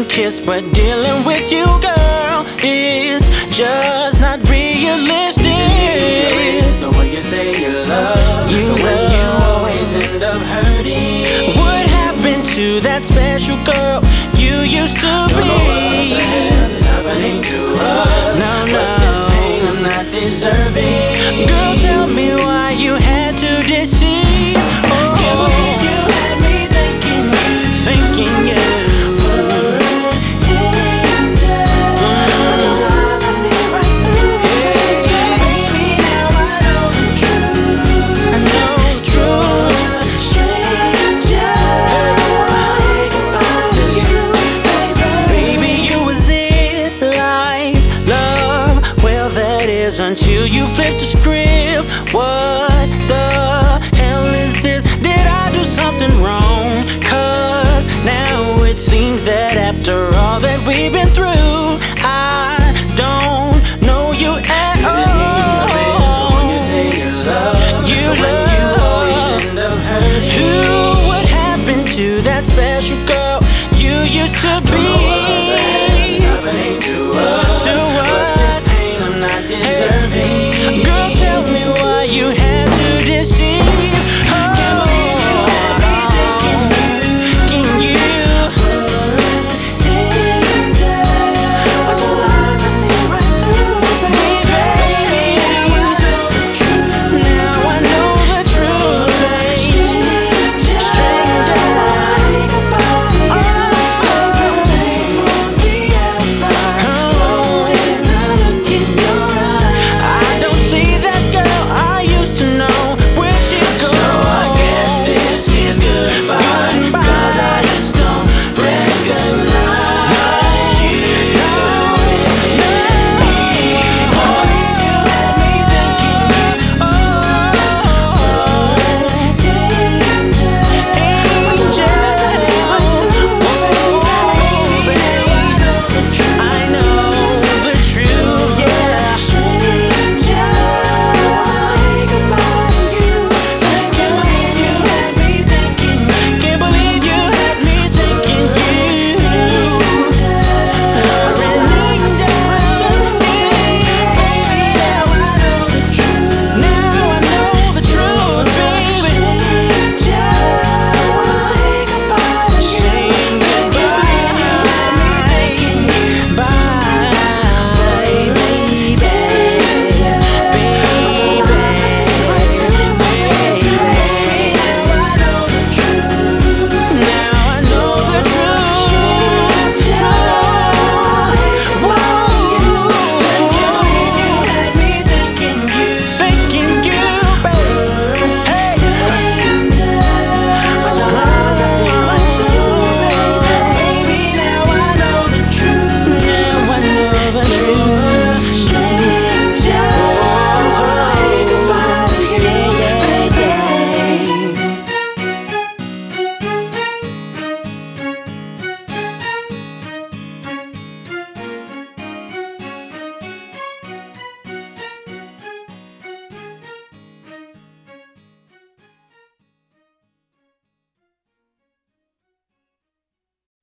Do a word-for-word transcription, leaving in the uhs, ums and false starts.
and kiss, but dealing with you, girl, it's just not realistic. The way you say you love, you the way love. you always end up hurting. What happened to that special girl you used to Don't be? know what the hell is happening to us. No, no. But this pain I'm not deserving. Girl, tell me why you had to deceive. Oh, Can't believe you had me thinking you, thinking you. Until you flip the script. What the hell is this? Did I do something wrong? Cause now it seems that after all that we've been through, I don't know you at all. The one you say you love, you the love. one you always end up hurting. Who, what happened to that special girl you used to be?